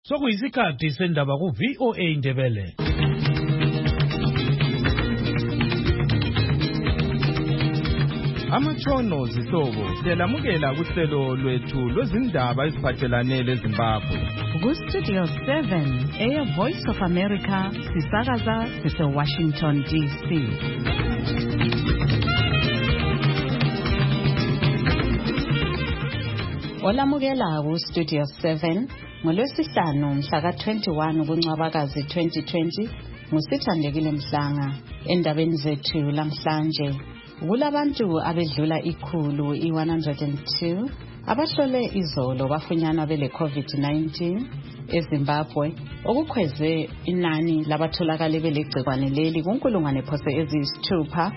Sokuyisikhathi sendaba ku VOA Indebele. Amatshono zihlobo selamukela kuhlelo lwethu lwezindaba eziphathelane leZimbabwe. Ku Studio 7 Voice of America sisakaza sise Washington DC. Olamukela ku Studio 7 ngolwesihlanu mhla ka-21 kuNcwabakazi 2020 ngusithandekile Mhlanga. Endabeni zethu lamhlanje, kulabantu abedlula ikhulu i-102 abahlole izolo bafunyanwa bele COVID-19 eZimbabwe, okukhweze inani labatholakale belegcikwane leli kunkulungwane phose eziyisithupha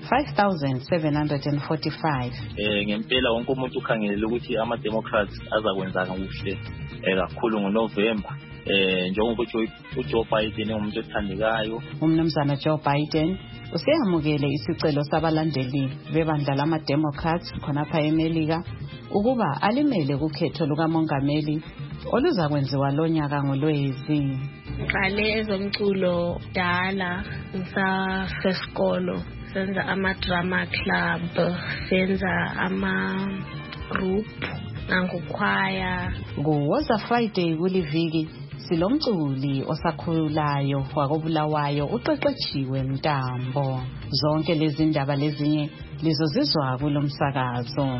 5,745. Ngempela wonke umuntu ukhangelele ukuthi ama-Democrats azakwenza kuhle kakhulu ngoNovember. Njengoba uJoe Biden umuntu othandekayo. Umnumzana Joe Biden useyamukele isicelo sabalandeli bebandla lama-Democrats khonapha eMelika ukuba alimele kukhetho lukamongameli oluzakwenziwa lonyaka ngoLwezi. Ngiqale ezomculo dala ngisasesikolo, senza ama-drama club, senza ama-group nangokwaya. Kuwoza Friday kuliviki silomculi osakhulayo wakobulawayo uqeqetshiwe Mtambo. Zonke lezi ndaba lezinye lizozizwa kulomsakazo.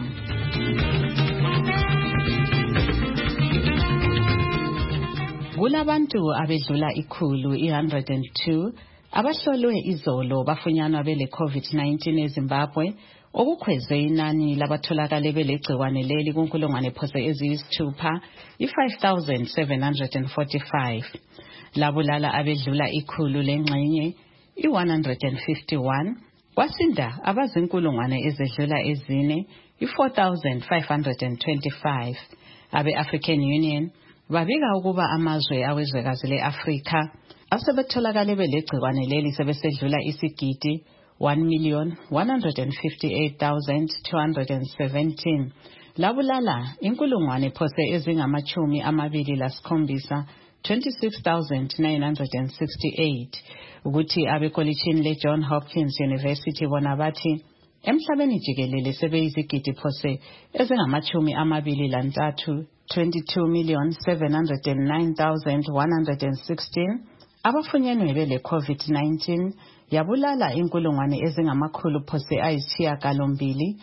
Kulabantu abedlula ikhulu i-102 abahlolwe izolo bafunyanwa bele COVID-19 eZimbabwe, okukhweze inani labatholakale belegcikwane leli kunkulungwane phose eziyisithupha i-5,745. Labulala abedlula ikhulu lengxenye i-151, kwasinda abazinkulungwane ezedlula ezine i-4,525. Abe-African Union babika ukuba amazwe awezwekazi le-Afrika asebetholakale belegcikwane leli sebesedlula isigidi 1,158,217. Labulala inkulungwane phose ezingama-27 26,968. Ukuthi abekolitshini le-John Hopkins University bona bathi emhlabeni jikelele sebeyizigidi phose ezingama-23 22,709,116 abafunyenwe bele COVID-19, yabulala inkulungwane ezingamakhulu phose ayisishiyagalombili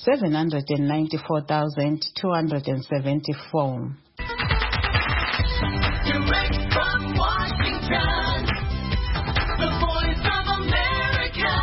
794,274. Direct from Washington, the Voice of America,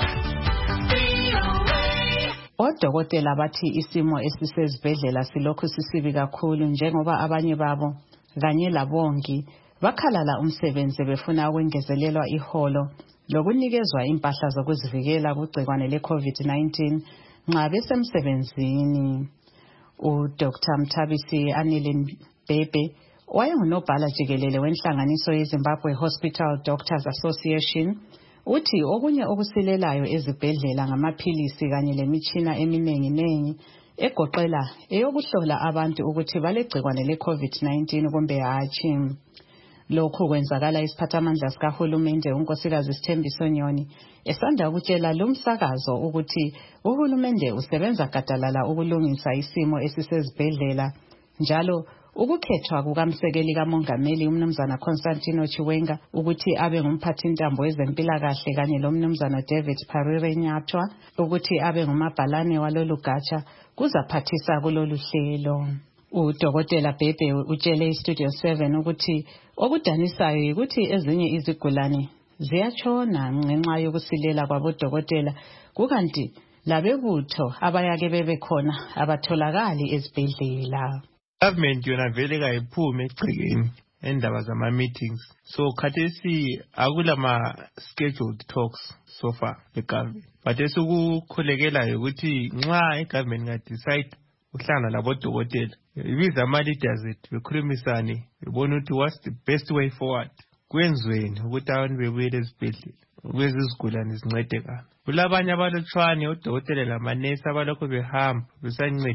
VOA. Odokotela bathi isimo esisezibhedlela silokhu sisibi kakhulu njengoba abanye babo kanye labongi bakhalala umsebenzi befuna ukwengezelelwa iholo lokunikezwa impahla zokuzivikela kugcikwane le-COVID-19 nxa besemsebenzini. UDr. Mthabisi Anile Mbebe wayengunobhala jikelele wenhlanganiso yeZimbabwe Hospital Doctors Association uthi okunye okusilelayo ezibhedlela ngamaphilisi kanye lemitshina eminenginengi egoqela eyokuhlola abantu ukuthi balegcikwane le-COVID-19 kumbe hatshi. Lokhu kwenzakala isiphathamandla sikahulumende unkosikazi Sithembiso Nyoni esanda ukutshela lumsakazo ukuthi uhulumende usebenza gadalala ukulungisa isimo esisezibhedlela, njalo ukukhethwa kukamsekeli kamongameli umnumzana Constantino Chiwenga ukuthi abe ngumphathintambo wezempilakahle kanye lomnumzana David Parire Nyathwa ukuthi abe ngumabhalane walolu gatsha kuzaphathisa kulolu hlelo. Udokotela Bebe utshele iStudio 7 ukuthi okudanisayo ukuthi ezinye izigulane ziyatshona ngenxa yokusilela kwabodokotela, kukanti labebutho abayake bebe khona abatholakali ezibhedlela. Government yona vele kayiphume egcekeni endaba zama-meetings. So khathesi akulama scheduled talks so far le-government. But esikukhulekelayo ukuthi nxa i-government nga-decide uhlangana labodokotela, ibiza ama-leaders ethu bekhulumisane bebona ukuthi what's the best way forward. Kwenzweni ukuthi abantu bebuyele ezibhedlela ukuze izigulane zincedekana. Kulabanye abalotshwane odokotela lamanesi abalokho behamba besancedisa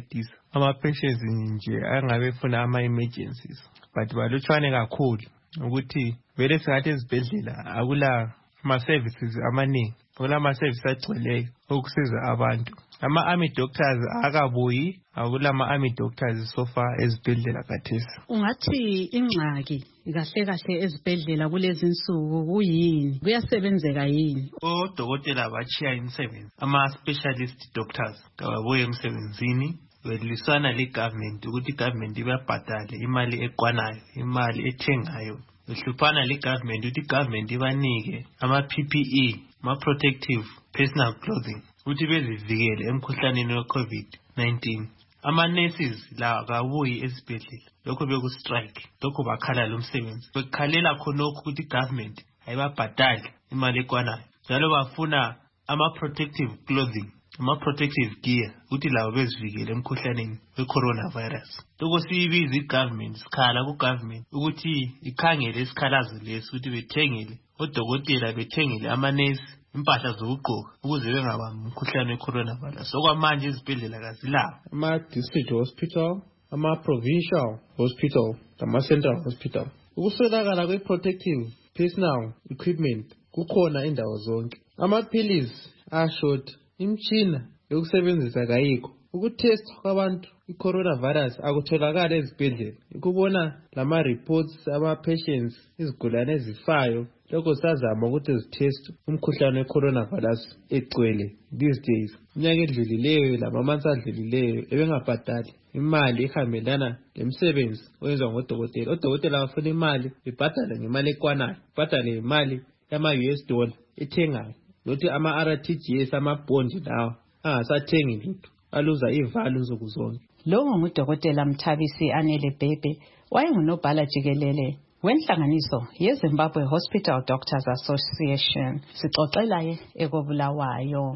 ama-patients nje angabe funa ama-emergencies, but balutshwane kakhulu ukuthi vele singathi ezibhedlela akula ama-services amaningi, akula ama-services agcweleyo ukusiza abantu. Ama-army doctors akabuyi, akula ama-army doctors so far ezibhedlela kathesi. Ungathi ingxaki kahle kahle ezibhedlela kulezi insuku kuyini? Kuyasebenzeka yini? Odokotela bachiya imisebenzi, ama-specialist doctors kababuye emsebenzini, beliswana le-government ukuthi i-government ibabhadale imali ekwanayo, imali ethengayo. Behluphana le-government ukuthi i-government ibanike ama-PPE, ama-protective personal clothing, ukuthi bezivikele emkhuhlaneni we-COVID-19. Ama-nurses la kabuyi esibhedlela, lokho beku-strike, lokho bakhala lo msebenzi. Bekhalela khonokho ukuthi i-government ayibabhadali imali ekwanayo. Njalo bafuna ama-protective clothing, ama-protective gear, ukuthi labo bezivikele emkhuhlaneni we-coronavirus. Lokho siyibiza i-government, sikhala ku-government ukuthi ikhangele isikhalazo lesi, ukuthi bethengele odokotela, bethengele amanesi impahla zokugqoka ukuze bengabambi umkhuhlane we-coronavirus. Okwamanje izibhedlela kazilawo. Ama-district hospital, ama-provincial hospital, ama-central hospital. Ukuswelakala kwe-protective personal equipment kukhona indawo zonke. Amaphilisi ashort, imtshina yokusebenzisa kayikho. Ukutest kwabantu i-coronavirus akutholakala ezibhedlela. Ukubona lama-reports ama-patients, izigulane ezifayo, lokho sazama ukuthi zitest umkhuhlane we-coronavirus egcwele these days. Iminyaka edlulileyo lama-months adlulileyo ebengabhadali imali ehambelana lemsebenzi oyenzwa ngodokotela. Odokotela bafuna imali, bebhadale ngemali ekwanayo, bebhadale imali yama-US dollar ethengayo. Lothi ama-RTGS, ama-bond lawo angasathengi lutho, aluza ivalo nsuku zonke. Lo ngudokotela Mthabisi Anele Bhebhe, wayengunobhala jikelele wenhlanganiso yeZimbabwe Hospital Doctors Association. Sixoxela ekobulawayo.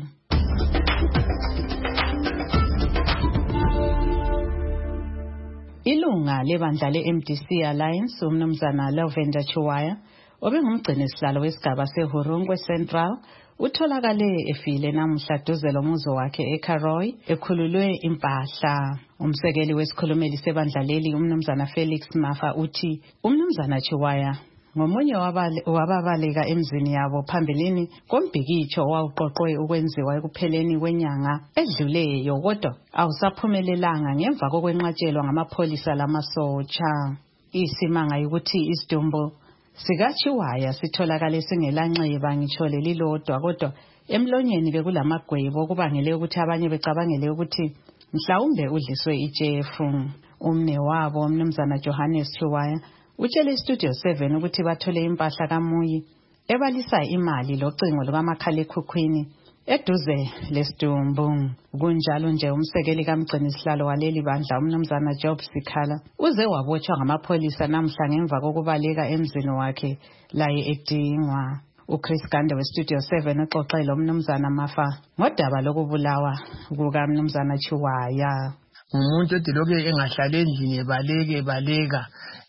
Ilunga lebandla le-MDC Alliance umnumzana Lavender Chiwaya obengumgcinisihlalo wesigaba seHurungwe Central utholakale efile namuhla duze lomuzo wakhe eKaroy ekhululwe impahla. Umsekeli wesikhulumeli sebandla leli umnumzana Felix Mafa uthi umnumzana Chiwaya ngomunye wababaleka emzini yabo phambilini kombhikitsho wawuqoqwe ukwenziwa ekupheleni kwenyanga edluleyo, kodwa awusaphumelelanga ngemva kokwenqatshelwa ngamapholisa lamasotsha. Isimanga ukuthi isidumbu sikaChiwaya sitholakale singelanxeba ngitsho lelilodwa, kodwa emlonyeni bekulamagwebo okubangele ukuthi abanye becabangele ukuthi mhlawumbe udliswe itshefu. Umne wabo umnumzana Johannes Chiwaya utshele iStudio 7 ukuthi bathole impahla kaMuyi ebalisa imali locingo lukamakhalekhukhwini eduze lesidumbu. Kunjalo nje umsekeli kamgcinisihlalo waleli bandla umnumzana Job Sikhala uze wabotshwa ngamapholisa namhla ngemva kokubaleka emzini wakhe laye edingwa. uChris Gande weStudio 7 uxoxele umnumzana Mafa ngodaba lokubulawa kukamnumzana Chiwaya. Umuntu ediloke engahlala endlini ebaleka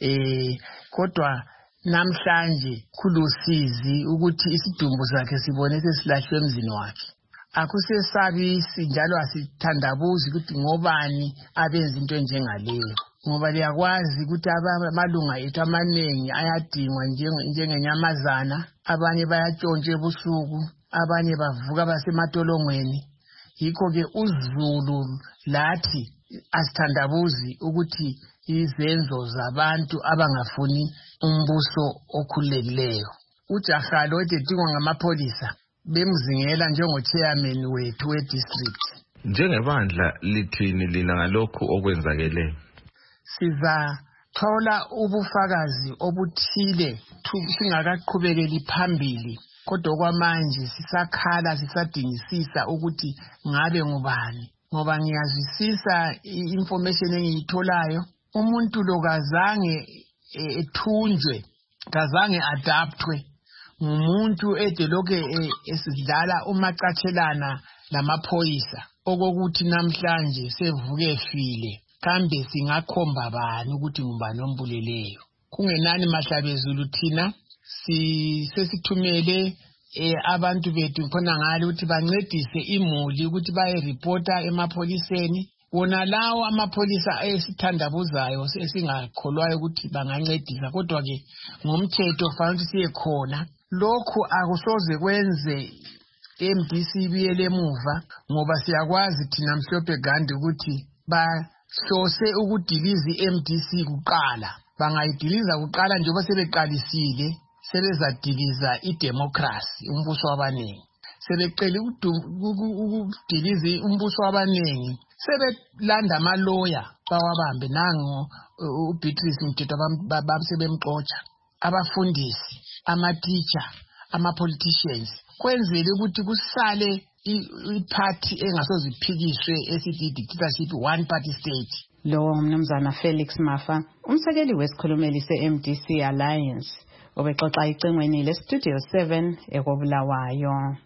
kodwa namhlanje kulusizi ukuthi isidumbu sakhe sibone sesilahlwe emzini wakhe. Akusesabisi njalo asithandabuzi ukuthi ngobani abenza into njengaleyo, ngoba liyakwazi ukuthi amalunga ethu amaningi ayadingwa njengenyamazana. Abanye bayatshontsha ebusuku, abanye bavuka basematolongweni. Yikho ke uZulu lathi asithandabuzi ukuthi izenzo zabantu abangafuni umbuso okhululekileyo. Ujaha lo edingwa ngamapholisa bemzingela njengo-chairman wethu we-district. Njengebandla lithini lina ngalokhu okwenzakele? Sizathola ubufakazi obuthile singakaqhubekeli phambili, kodwa kwamanje sisakhala sisadingisisa ukuthi ngabe ngubani, ngoba ngiyazwisisa information engiyitholayo. Umuntu lo kazange ethunjwe, kazange adaptwe, ngumuntu edeloke esidlala umacathelana lamaphoyisa okokuthi namhlanje sevuke efile. Kambe singakhomba bani ukuthi ngubani ombuleleyo? Kungenani Mahlabezulu thina sesithumele abantu bethu khona ngale ukuthi bancedise imuli ukuthi baye reporta emapholiseni wona lawo amapholisa esithandabuzayo esingakholwayo ukuthi bangancedisa kodwa ke ngomthetho fanele siye khona. Lokhu akusoze kwenze MDC biyele emuva ngoba siyakwazi thina Mhlophe Gandhi ukuthi bahlose ukudiliza iMDC kuqala. Bangayidiliza kuqala njengoba sebeqalisile sebezadiliza idemocracy umbuso wabanengi. Sebeqele ukudiliza umbuso wabanengi sebelanda amaloya bawabambe nango uBeatrice Mthethwa babemxotsha abafundisi ama-teacher ama-politicians kwenzele ukuthi kusale iparty engasoziphikiswe esithi dictatorship one party state. Lo umnumzana Felix Mafa umsekeli wesikhulumeli se-MDC Alliance obexoxa icengweni le-Studio 7 eKobulawayo.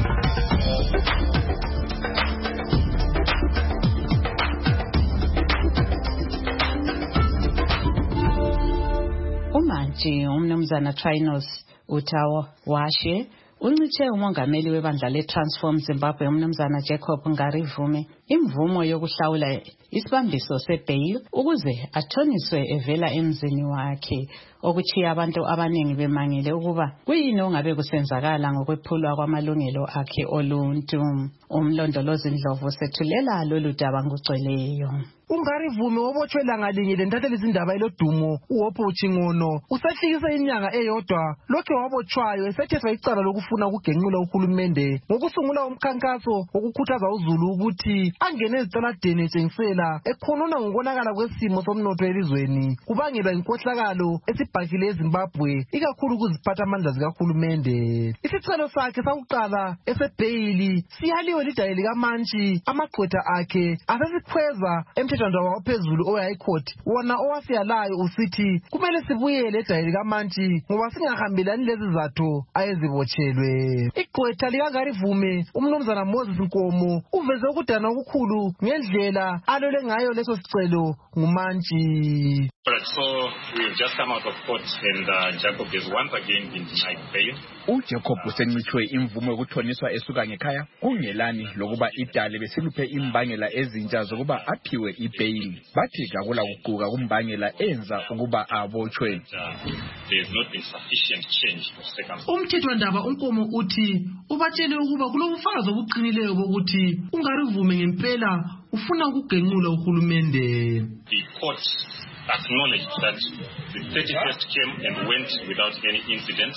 Umantshi umnumzana Trinos Utawo Washe uncithe umongameli webandla le-Transform Zimbabwe umnumzana Jacob Ngarivume imvumo yokuhlawula isibambiso se-bail ukuze athoniswe evela emzini wakhe, okuchiya abantu abaningi bemangele ukuba kuyini ongabe kusenzakala ngokwephulwa kwamalungelo akhe oluntu. Umlondolozi Ndlovu sethulela lolu daba ngugcweleyo. Ungarivume obotshwela ngalinye lentathelisa izindaba elodumo uHopho Chingono usahlikise inyanga eyodwa lokho wabotshwayo esethethwa icala lokufuna ukugenqula uhulumende ngokusungula umkhankaso wokukhuthaza uZulu ukuthi angene ezitaladeni etshengisela ekhonona ngokonakala kwesimo somnotho elizweni kubangelwa inkohlakalo esibhakile eZimbabwe ikakhulu kuziphatha amandla zikahulumende. Isicelo sakhe sakuqala esebheyili siyaliwe lidale likaMantshi amagqwetha akhe asesikhweza emthethwandaba ophezulu oHigh Court wona owasiyalayo usithi kumele sibuyele edale likaMantshi ngoba singahambelani lezi zatho ayezibotshelwe. Igqwetha likaNgarivume umnumzana Moses Nkomo uveze ukudana okukhulu ngendlela alole ngayo leso sicelo nguMantshi. So we've just come out of court and Jacob is once again been denied bail. uJacob usencithwe imvumo yokuthoniswa esuka ngekhaya kungelani lokuba idale besiluphe imbangela ezintsha zokuba aphiwe ibail. Bathi akula kuquka kumbangela enza ukuba abotshwe. There has not been sufficient change of circumstances. Umthethwandaba uNkomo uthi ubatshele ukuba kulobufakazi obuqinileyo bokuthi Ungarivume ngempela ufuna ukugenqula uhulumende. The court acknowledged that the 31st came and went without any incident.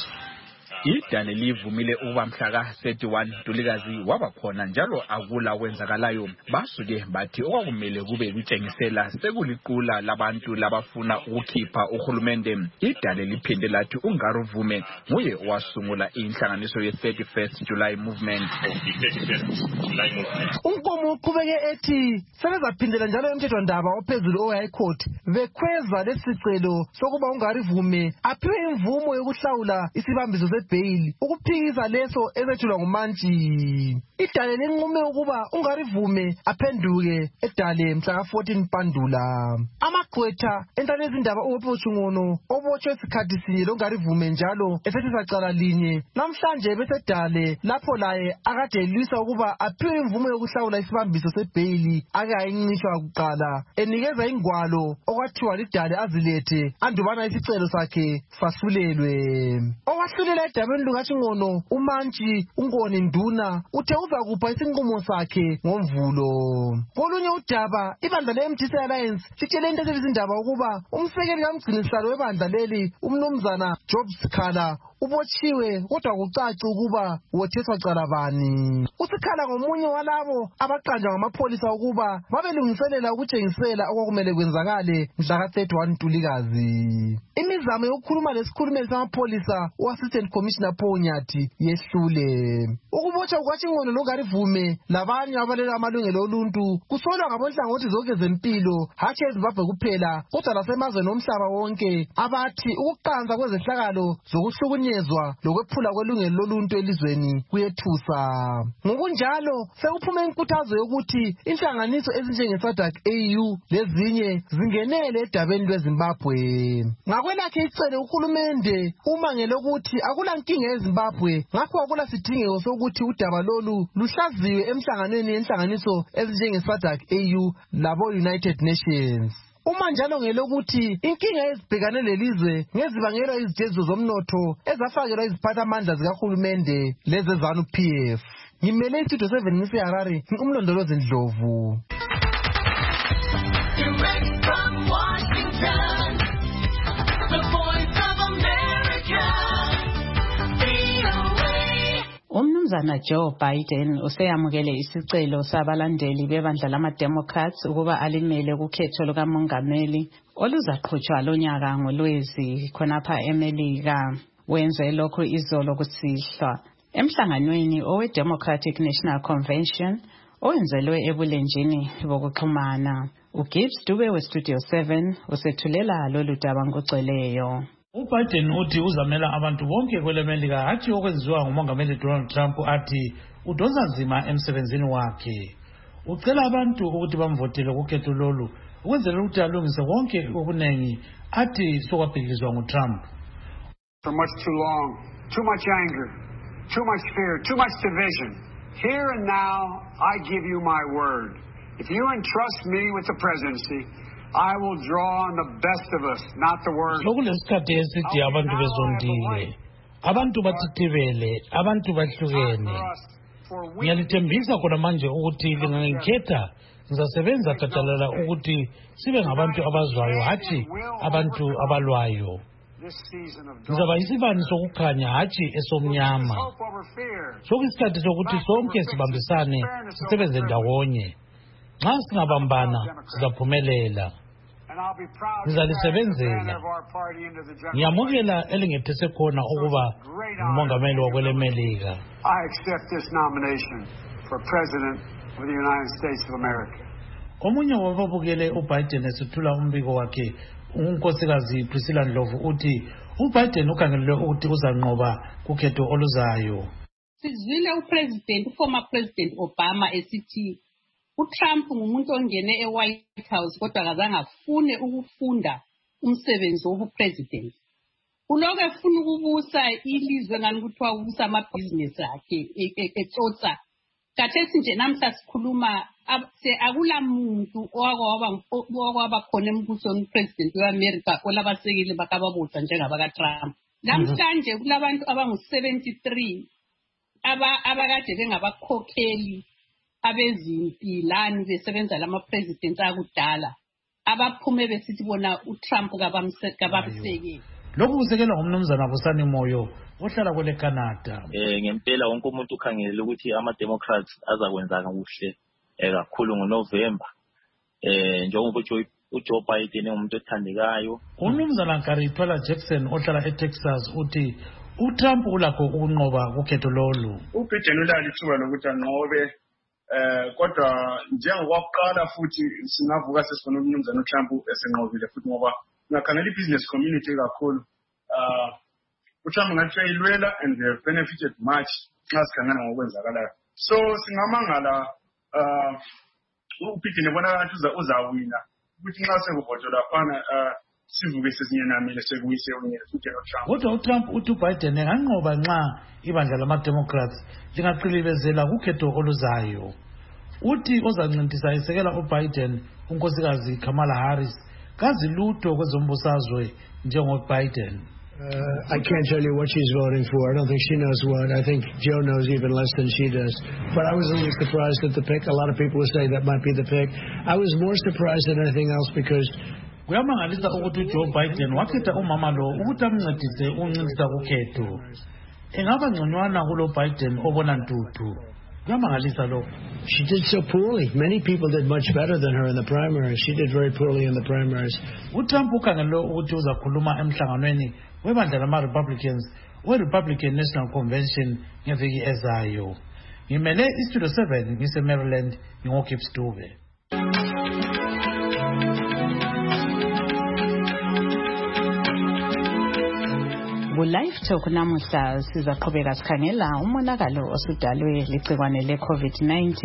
Idale livumile ukuba mhla ka-31 Ntulikazi waba khona njalo akula kwenzakalayo. Basuke bathi okwakumele kube kutshengisela sekuliqula labantu labafuna ukukhipha uhulumende. Idale liphinde lathi uNgarivume nguye owasungula inhlanganiso ye-31st July Movement. uNkomo uqhubeke ethi sebezaphindela njalo emthethwandaba ophezulu oHigh Court bekhweza lesicelo sokuba uNgarivume aphiwe imvumo yokuhlawula isibambiso bail ukuphikisa leso ezethulwa nguMantshi. Idale linqume ukuba Ungarivume aphenduke edale mhla ka-14 Mpandula. Amagqwetha entathelisa izindaba uHopho Chingono obotshwe isikhathi sinye loNgarivume njalo esethi sacala linye namhlanje besedale lapho laye akade elwisa ukuba aphiwe imvumo yokuhlawula isibambiso sebheyili ake ayincishwa kuqala enikeza ingwalo okwathiwa lidale azilethe andubana isicelo sakhe sasulelwe. Owahlulela edabeni lukaChingono uMantshi uNkoni Nduna uthe uzakupha isinqumo sakhe ngoMvulo. Kolunye udaba ibandla le-MDC Alliance litshele intathelisa izindaba ukuba umsekeli kamgcinisihlalo webandla leli umnumzana Job Sikhala ubotshiwe kodwa kucaci ukuba wotheswa cala bani. uSikhala ngomunye walabo abaqanjwa ngamapholisa ukuba babelungiselela ukutshengisela okwakumele kwenzakale mhla ka-31 Ntulikazi. Imizamo yokukhuluma lesikhulumeli samapholisa u-Assistant Commissioner Paul Nyathi yehlule. Ukubotshwa kukaChingono loNgarivume labanye abalela amalungelo oluntu kusolwa ngabonhlangothi zonke zempilo hatshi eZimbabwe kuphela kodwa lasemazweni omhlaba wonke abathi ukuqanza kwezehlakalo zokuhlukunyezwa ukuhlukunyezwa lokwephula kwelungelo loluntu elizweni kuyethusa. Ngokunjalo sekuphume inkuthazo yokuthi inhlanganiso ezinjenge-SADC AU lezinye zingenele edabeni lweZimbabwe. Ngakwelakhe icele uhulumende umangele ukuthi akulankinga eZimbabwe, ngakho akulasidingeko sokuthi udaba lolu luhlaziwe emhlanganweni yenhlanganiso ezinjenge-SADC AU labo-United Nations. Uma njalo ngelokuthi inkinga ezibhekane lelizwe ngezibangelwa izitezo zomnotho ezafakelwa iziphathamandla zikahulumende lezezanu-PF. Ngimele istudio 7 ngiseHarare, umlondolozi Ndlovu. Direct from Washington, the voice of America, VOA. Umnumzana Joe Biden useyamukele isicelo sabalandeli bebandla lama-Democrats ukuba alimele kukhetho lukamongameli oluzaqhutshwa lonyaka ngoLwezi khonapha eMelika. Wenze lokhu izolo kusihlwa emhlanganweni owe-Democratic National Convention owenzelwe ebulenjini bokuxhumana. uGibbs Dube weStudio 7 usethulela lolu daba ngokugcweleyo. UBiden uthi uzamela abantu bonke kwelemelika hathi okwenziwa ngumongameli Donald Trump athi udonsa nzima emsebenzini wakhe. Ucela abantu ukuthi bamvotele kukhetho lolu ukwenzela ukuthi alungise konke okunengi athi sokwabhekiswa nguTrump. For much too long, too much anger, too much fear, too much division. Here and now, I give you my word. If you entrust me with the presidency, I will draw on the best of us, not the worst. Sokulesikhathi esithi abantu bezondile, abantu bathithibele, abantu bahlukene. Ngiyalithembisa khona manje ukuthi lingangikhetha ngizasebenza gadalala ukuthi sibe ngabantu abazwayo hathi abantu abalwayo. Ngizaba isibani sokukhanya hathi esomnyama. Sokuyisikhathi sokuthi sonke sibambisane sisebenze ndawonye. Nxa singabambana sizaphumelela. Ngizalisebenzela. Ngiyamukela elingethese khona ukuba ngumongameli wakwelemelika. I accept this nomination for President of the United States of America. Omunye wababukele uBiden esethula umbiko wakhe unkosikazi Priscilla Ndlovu uthi uBiden ukhangelelwe ukuthi uzanqoba kukhetho oluzayo. Sizwile former President Obama esithi uTrump ngumuntu ongene eWhite House kodwa akazange afune ukufunda umsebenzi wobupresident. Uloke efuna ukubusa ilizwe ngani kuthiwa ubusa amabhizinesi akhe etsotsa. Kathesi nje namhla sikhuluma akula muntu okwaba khona embusweni president weAmerica olabasekeli bakababotshwa njengabaka Trump. Namhlanje kulabantu abangu-73 abakade bengabakhokheli abezimpilani besebenza lama-presidents akudala abaphume besithi bona uTrump kabamsekeli. Lokhu kusekelwa ngumnumzana Busani Moyo ohlala kwele Canada. Ngempela wonke umuntu ukhangelele ukuthi ama-Democrats azakwenza kuhle kakhulu ngoNovember. Njengoba uJoe Biden umuntu othandekayo. Umnumzana Karithwala Jackson ohlala eTexas uthi uTrump ulakho ukunqoba kukhetho lolu. uBiden ulali ithuba lokuthi anqobe kodwa njengokuqala futhi singavuka sesifuna umnumzana uTrump esenqobile futhi ngoba ngakhangela i-business community kakhulu uTrump ngathi uyayilwela and they benefited much xa sikhangela ngokwenzakalayo. So singamangala uBiden ebona ngathi uzawina ukuthi nxa sekuvotelwa phana sivuke sesinyenamile sekuyise unyele futhi noTrump. Kodwa uTrump uthi uBiden enganqoba nxa ibandla lama-Democrats lingaqilibezela kukhetho oluzayo. Uthi ozancintisa esekela uBiden unkosikazi Kamala Harris kazi lutho kwezombusazwe njengoBiden. I can't tell you what she's voting for. I don't think she knows what. I think Joe knows even less than she does. But I was a little surprised at the pick. A lot of people would say that might be the pick. I was more surprised than anything else because kuyamangalisa ukuthi uJoe Biden wakhetha umama lo ukuthi amncedise uncincisa kukhetho. Engaba ngconywana kulo Biden obona ntuthu. Kuyamangalisa lo. She did so poorly. Many people did much better than her in the primaries. She did very poorly in the primaries. uTrump ukhangelwe ukuthi uzakhuluma emhlanganweni webandla lama-Republicans we-Republican National Convention ngeviki ezayo. Ngimele iStudio 7 ngise-Maryland ngingoGibbs Dube. Ku-Live Talk namuhla sizaqhubeka sikhangela umonakalo osudalwe ligciwane le-COVID-19.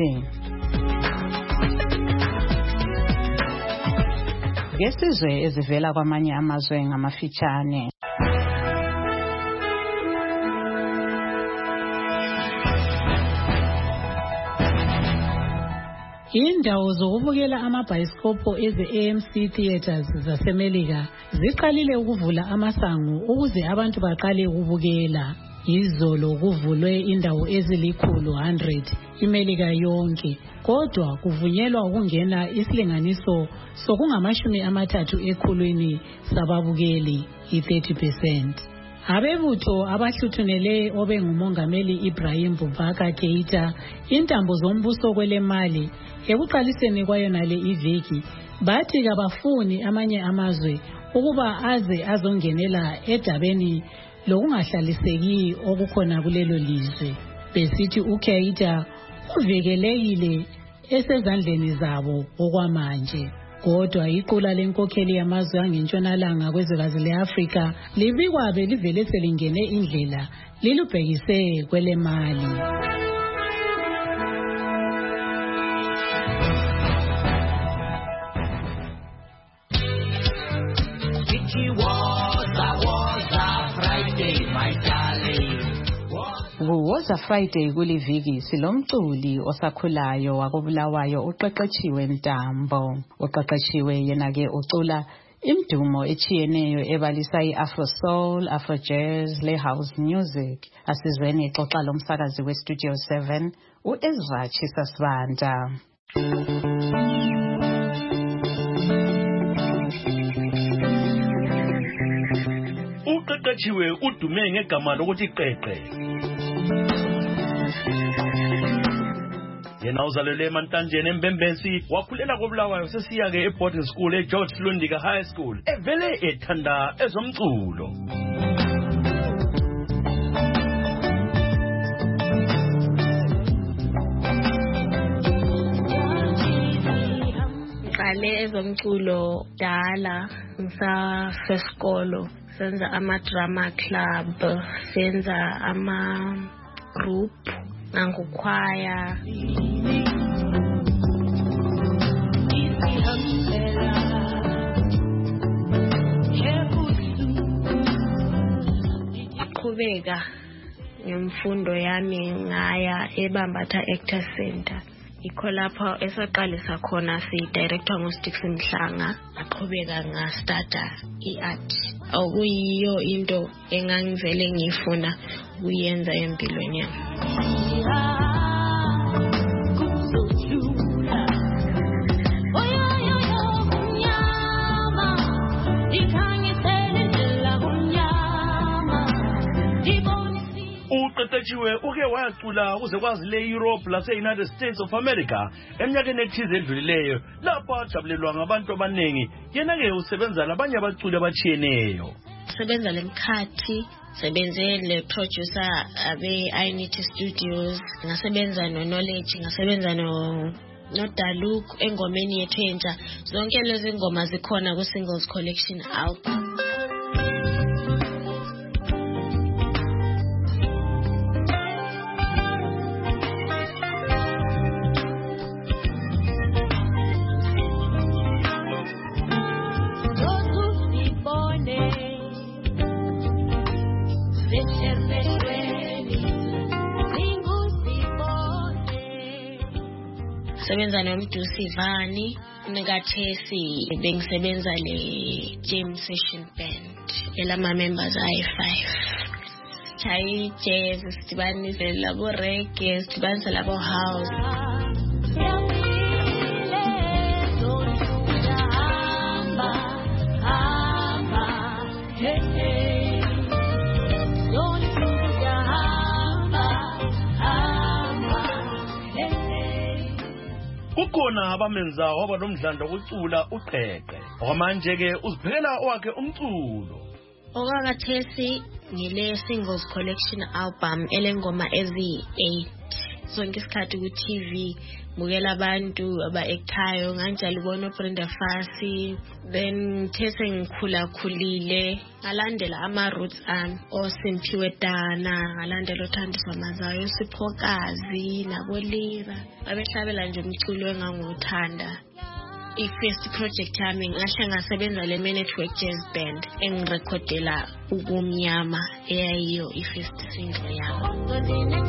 Ngesizwe ezivela kwamanye amazwe ngamafitshane. Indawo zokubukela amabhayisikopho eze-AMC Theatres zaseMelika ziqalile ukuvula amasango ukuze abantu baqale ukubukela. Izolo kuvulwe indawo ezili-100 iMelika yonke, kodwa kuvunyelwa ukungena isilinganiso sokungamashumi-30 ekhulwini sababukeli, i-30%. Abebutho abahluthunele obengumongameli Ibrahim Boubacar Keita intambo zombuso kwelemali ekuqaliseni kwayonale iveki bathi kabafuni amanye amazwe ukuba aze azongenela edabeni lokungahlaliseki okukhona kulelo lizwe. Besithi uKeita uvikelekile esezandleni zabo okwamanje. Kodwa iqula lenkokheli yamazwe angentshonalanga kwezwekazi le-Afrika libikwa belivele selingene indlela lilubhekise kwelemali. Woza Friday kuliviki silomculi osakhulayo wakobulawayo uqeqetshiwe Ntambo. Uqeqetshiwe yena ke ucula imdumo echiyeneyo ebalisa iAfro Soul, Afro Jazz le House Music. Asizweni ixoxa lomsakazi weStudio 7 uEzra Chisasibanda. Uqeqetshiwe udume ngegama lokuthi Qeqe. Yena uzalelwe eMantanjeni eMbembesi, wakhulela koBulawayo sesiya ke eboarding school eGeorge Lundika High School. Evele ethanda ezomculo. Ngale ezomculo dala ngisafesikolo. Senza ama-drama club, senza ama-group, nangukwaya. Qhubeka ngemfundo yami ngaya eBambatha Actor Center. Ikho lapho esaqalisa khona si-director nguStix Mhlanga, aqhubeka ngastarta i-art. Okuyiyo into engangivele ngifuna kuyenza empilweni yami. Uqeqetshiwe uke wayacula ukuze kwazi le-Europe lase-United States of America eminyakeni ethize edlulileyo lapho ajabulelwa ngabantu abaningi. Yena-ke usebenza labanye abaculi abachiyeneyo. Sebenza lemkhathi, sebenze le-producer abe-iNity Studios, ngasebenza no-Knowledge, ngasebenza no-Daluk engomeni yethu entsha. Zonke lezi ngoma zikhona ku-Singles Collection album. Sebenza nomdusi Vani nekathesi bengisebenza le jam session band elama members ayi-5. Chayi jazz, sidibanise labo reggae, sidibanise labo house. Kukhona abamenza waba nomdlandla wokucula uQeqe. Okwamanje ke uziphekela owakhe umculo. Okakathesi ngile Singles Collection album elengoma ezi-8. Zonke isikhathi ku-TV bukela abantu aba-actayo nganjalo ubona uBrenda Fassie. Then ngithe sengikhulakhulile ngalandela ama-roots ami oSimphiwe Dana, ngalandela uThandiswa Mazayo, uSiphokazi naboLira. Babehlabela nje umculo engangiwuthanda. I-first project yami ngahle ngasebenza le Network Jazz Band engirekhodela ukumnyama eyayiyo i-first single yami.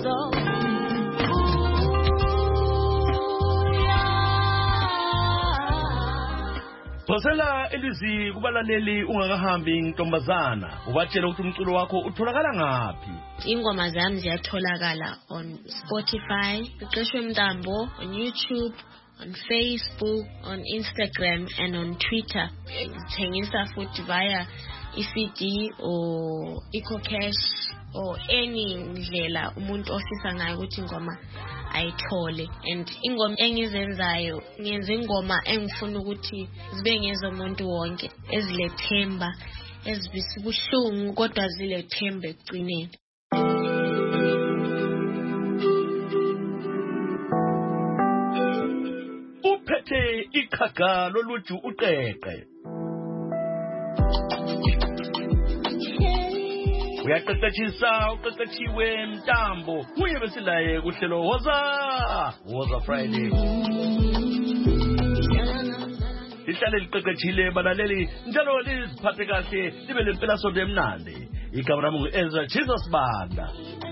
Phosela elizwi kubalaleli ungakahambi ntombazana, ubatshela ukuthi umculo wakho utholakala ngaphi. Ingoma zami ziyatholakala on Spotify, Uqeshwe Mntambo, on YouTube, on Facebook, on Instagram and on Twitter. Thengisa futhi via iCD or EcoCash or any ndlela umuntu ofisa ngayo ukuthi ingoma ayithole. And ingoma engizenzayo ngenza ingoma engifuna ukuthi zibe ngezomuntu wonke, ezilethemba, ezivisa ubuhlungu kodwa zilethemba ekugcineni. Uphethe iqhaga loluju uqeqe. Uyaqeqeshisa uqeqeshiwe Mntambo, uye besilaye kuhlelo Woza Friday. Ihlale liqeqeshile balaleli njalo liziphathe kahle libe lempela sonto emnandi. Igama lami ngu-Ezra Jesus Banda.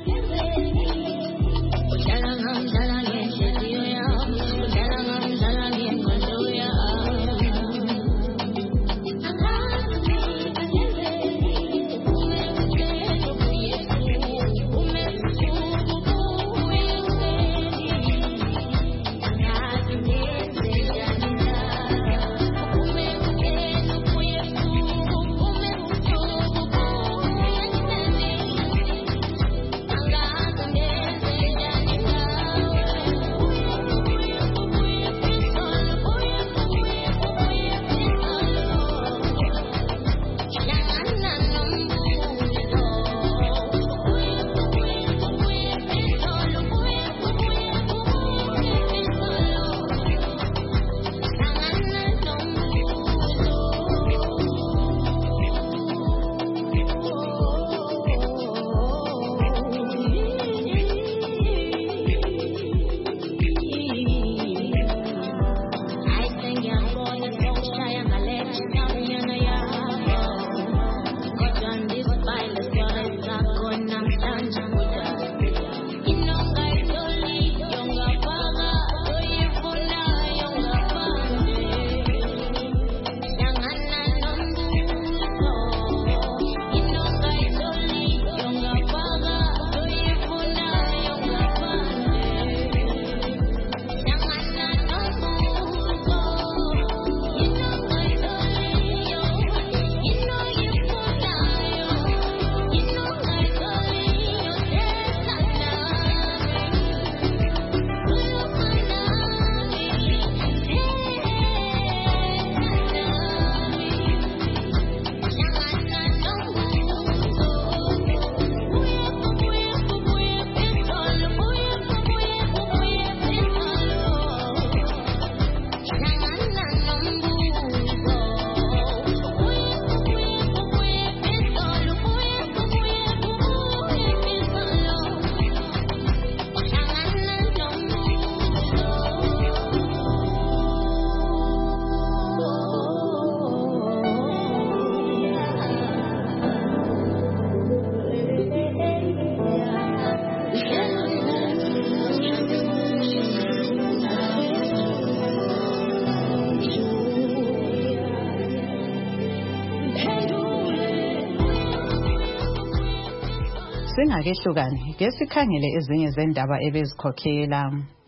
Singakehlukani ke sikhangele ezinye zendaba ebezikhokhela.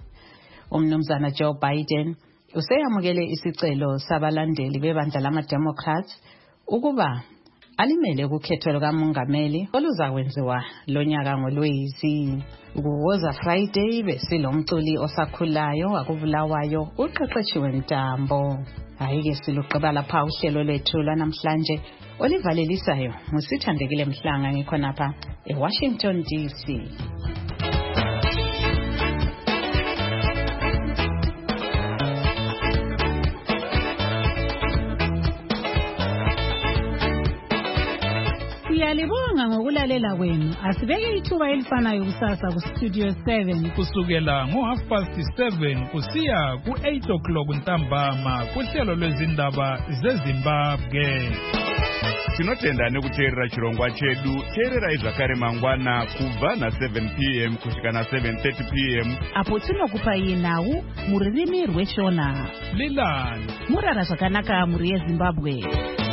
Umnumzana Joe Biden useyamukele isicelo sabalandeli bebandla lama-Democrats ukuba alimele ukukhetho lukamongameli oluzakwenziwa lonyaka ngoLwezi. Woza Friday besilomculi osakhulayo wakubulawayo uqeqeshiwe Mntambo. Ayike siluqeba lapha uhlelo lethu lanamhlanje olivalelisayo ngusithandekile Mhlanga ngikhonapha eWashington DC. Siyalibonga ngokulalela kwenu. Asibeke ithuba elifanayo kusasa ku Studio 7 kusukela ngo7:30 kusiya ku8 ntambama kuhlelo lwezindaba zeZimbabwe. Tinotenda nekuteerera chirongwa chedu. Teererai zvakare mangwana kubva na7 p.m. kusvika na7:30 p.m. apo tinokupai nhau mururimi rweshona. Lilani murara zvakanaka muri yeZimbabwe.